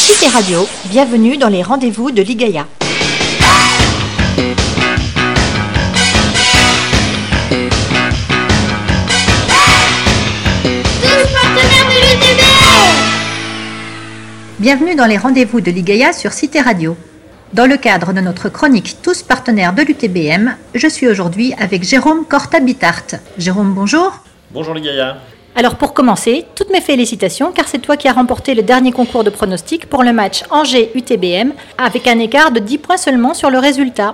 Cité Radio, bienvenue dans les rendez-vous de l'IGAIA. Bienvenue dans les rendez-vous de l'IGAIA sur Cité Radio. Dans le cadre de notre chronique Tous partenaires de l'UTBM, je suis aujourd'hui avec Jérôme Corta-Bittart. Jérôme, bonjour. Bonjour l'IGAIA. Alors pour commencer, toutes mes félicitations car c'est toi qui as remporté le dernier concours de pronostic pour le match Angers-UTBM avec un écart de 10 points seulement sur le résultat.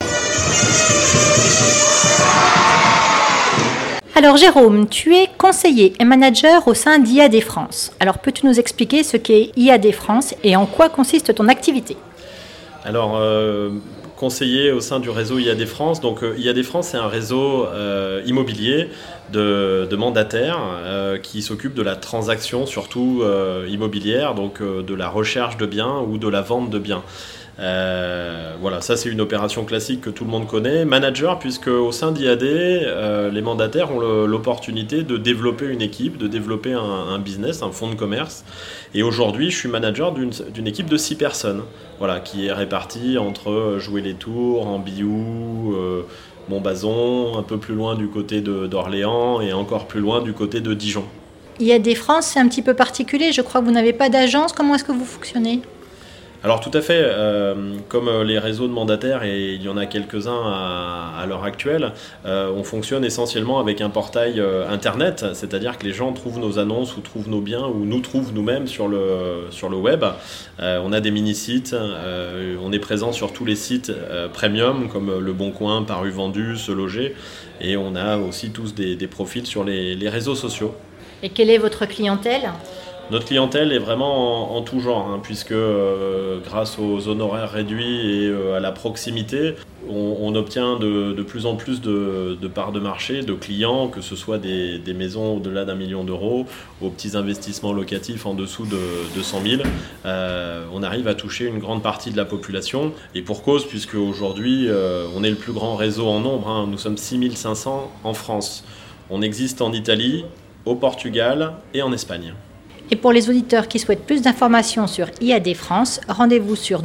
Alors Jérôme, tu es conseiller et manager au sein d'IAD France. Alors peux-tu nous expliquer ce qu'est IAD France et en quoi consiste ton activité ? Alors, conseiller au sein du réseau IAD France. Donc, IAD France, c'est un réseau immobilier de mandataires qui s'occupe de la transaction, surtout immobilière, donc de la recherche de biens ou de la vente de biens. Voilà, ça c'est une opération classique que tout le monde connaît. Manager, puisque au sein d'IAD, les mandataires ont l'opportunité de développer une équipe, de développer un business, un fonds de commerce. Et aujourd'hui, je suis manager d'une équipe de 6 personnes, voilà, qui est répartie entre jouer les tours, Ambiou, Montbazon, un peu plus loin du côté d'Orléans et encore plus loin du côté de Dijon. IAD France, c'est un petit peu particulier. Je crois que vous n'avez pas d'agence. Comment est-ce que vous fonctionnez ? Alors tout à fait, comme les réseaux de mandataires, et il y en a quelques-uns à l'heure actuelle, on fonctionne essentiellement avec un portail internet, c'est-à-dire que les gens trouvent nos annonces ou trouvent nos biens ou nous trouvent nous-mêmes sur le web. On a des mini-sites, on est présent sur tous les sites premium comme Le Bon Coin, Paru Vendu, Se Loger, et on a aussi tous des profils sur les réseaux sociaux. Et quelle est votre clientèle ? Notre clientèle est vraiment en tout genre, puisque grâce aux honoraires réduits et à la proximité, on obtient de plus en plus de parts de marché, de clients, que ce soit des maisons au-delà d'1 million d'euros, aux petits investissements locatifs en dessous de 200 000. On arrive à toucher une grande partie de la population, et pour cause, puisque aujourd'hui, on est le plus grand réseau en nombre, nous sommes 6500 en France. On existe en Italie, au Portugal et en Espagne. Et pour les auditeurs qui souhaitent plus d'informations sur IAD France, rendez-vous sur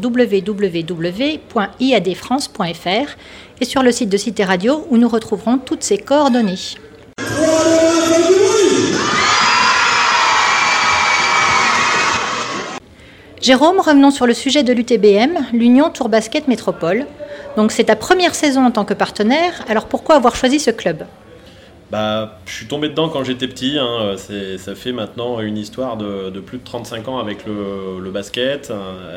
www.iadfrance.fr et sur le site de Cité Radio où nous retrouverons toutes ces coordonnées. Jérôme, revenons sur le sujet de l'UTBM, l'Union Tour Basket Métropole. Donc c'est ta première saison en tant que partenaire, alors pourquoi avoir choisi ce club ? Je suis tombé dedans quand j'étais petit, ça fait maintenant une histoire de plus de 35 ans avec le basket.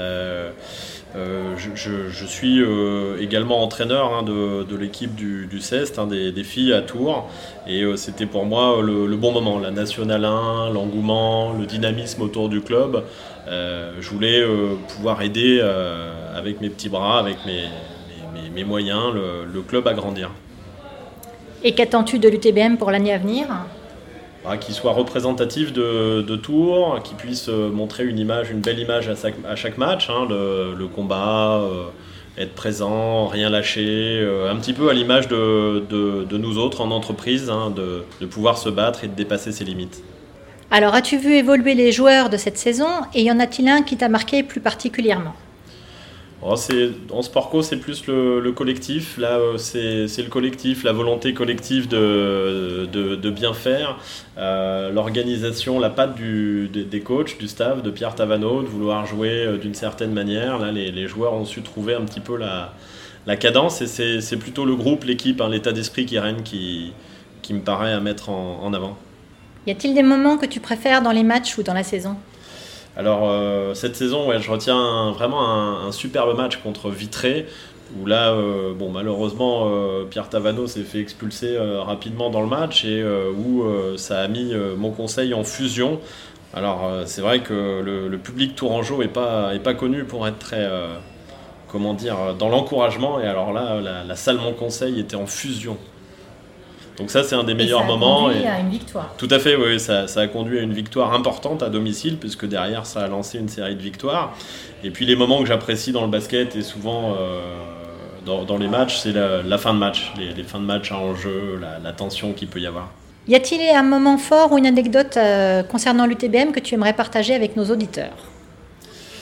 Je suis également entraîneur de l'équipe du CEST, des filles à Tours, et c'était pour moi le bon moment, la Nationale 1, l'engouement, le dynamisme autour du club. Je voulais pouvoir aider avec mes petits bras, avec mes moyens, le club à grandir. Et qu'attends-tu de l'UTBM pour l'année à venir ? Qu'il soit représentatif de Tours, qu'il puisse montrer une belle image à chaque match, le combat, être présent, rien lâcher, un petit peu à l'image de nous autres en entreprise, de pouvoir se battre et de dépasser ses limites. Alors, as-tu vu évoluer les joueurs de cette saison et y en a-t-il un qui t'a marqué plus particulièrement ? En sport co, c'est plus le collectif. Là, c'est le collectif, la volonté collective de bien faire, l'organisation, la patte des coachs, du staff, de Pierre Tavano, de vouloir jouer d'une certaine manière. Là, les joueurs ont su trouver un petit peu la cadence, et c'est plutôt le groupe, l'équipe, l'état d'esprit qui règne qui me paraît à mettre en avant. Y a-t-il des moments que tu préfères dans les matchs ou dans la saison ? Alors cette saison, je retiens vraiment un superbe match contre Vitré, où là, malheureusement, Pierre Tavano s'est fait expulser rapidement dans le match, et où ça a mis mon conseil en fusion. Alors c'est vrai que le public tourangeau est pas connu pour être très, dans l'encouragement, et alors là, la salle Mon Conseil était en fusion. Donc ça, c'est un des meilleurs moments. Ça a conduit à une victoire. Tout à fait, oui, ça a conduit à une victoire importante à domicile, puisque derrière, ça a lancé une série de victoires. Et puis les moments que j'apprécie dans le basket, et souvent dans les matchs, c'est la fin de match, les fins de match à enjeu, la tension qu'il peut y avoir. Y a-t-il un moment fort ou une anecdote concernant l'UTBM que tu aimerais partager avec nos auditeurs ?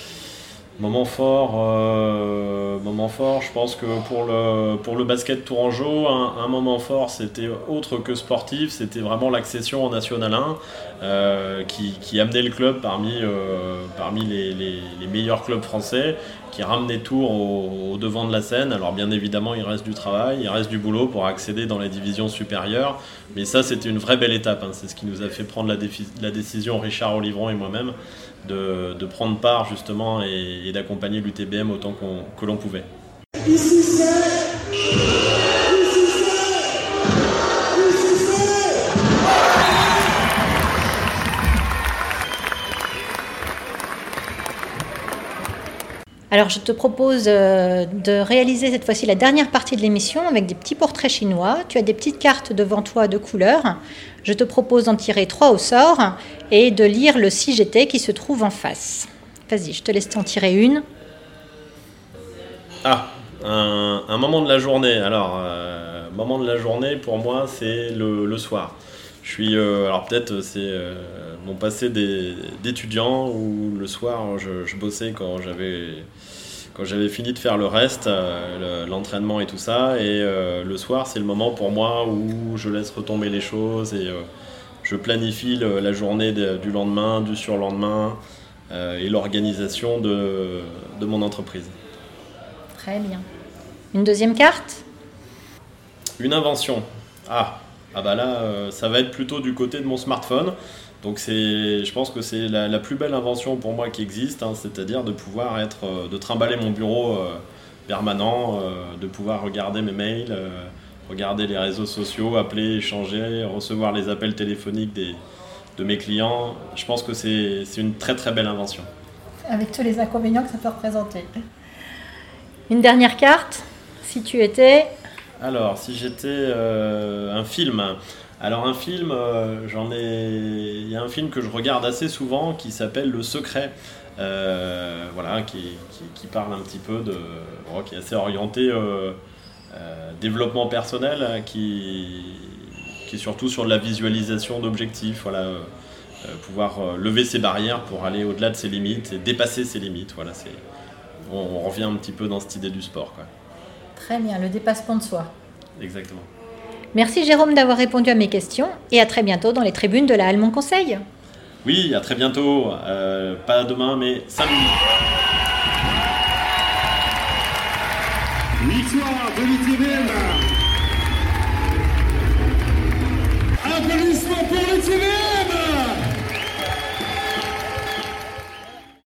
Moment fort, je pense que pour le basket tourangeau, un moment fort, c'était autre que sportif, c'était vraiment l'accession en National 1 qui amenait le club parmi les meilleurs clubs français, qui ramenait Tours au devant de la scène. Alors bien évidemment, il reste du travail, il reste du boulot pour accéder dans les divisions supérieures, mais ça, c'était une vraie belle étape, hein. C'est ce qui nous a fait prendre la décision, Richard Olivron et moi-même, de prendre part justement et d'accompagner l'UTBM autant que l'on pouvait. Alors je te propose de réaliser cette fois-ci la dernière partie de l'émission avec des petits portraits chinois. Tu as des petites cartes devant toi de couleurs. Je te propose d'en tirer 3 au sort et de lire le si j'étais qui se trouve en face. Vas-y, je te laisse t'en tirer une. Ah, un moment de la journée. Alors, moment de la journée pour moi, c'est le soir. Je suis, alors peut-être c'est mon passé d'étudiant où le soir je bossais quand j'avais fini de faire le reste, l'entraînement et tout ça, et le soir c'est le moment pour moi où je laisse retomber les choses et je planifie la journée du lendemain, du surlendemain et l'organisation de mon entreprise. Très bien. Une deuxième carte ? Une invention. Ah bah là, ça va être plutôt du côté de mon smartphone. Donc je pense que c'est la plus belle invention pour moi qui existe, hein, c'est-à-dire de pouvoir de trimballer mon bureau permanent, de pouvoir regarder mes mails, regarder les réseaux sociaux, appeler, échanger, recevoir les appels téléphoniques de mes clients. Je pense que c'est une très très belle invention. Avec tous les inconvénients que ça peut représenter. Une dernière carte, si tu étais... Alors, si j'étais un film... Alors un film, il y a un film que je regarde assez souvent qui s'appelle Le Secret, voilà, qui parle un petit peu qui est assez orienté développement personnel, qui est surtout sur de la visualisation d'objectifs, voilà, pouvoir lever ses barrières pour aller au-delà de ses limites et dépasser ses limites. Voilà, on revient un petit peu dans cette idée du sport, quoi. Très bien, le dépassement de soi. Exactement. Merci Jérôme d'avoir répondu à mes questions et à très bientôt dans les tribunes de la Halle Mon-Conseil. Oui, à très bientôt. Pas demain, mais samedi. Victoire de l'UTBM.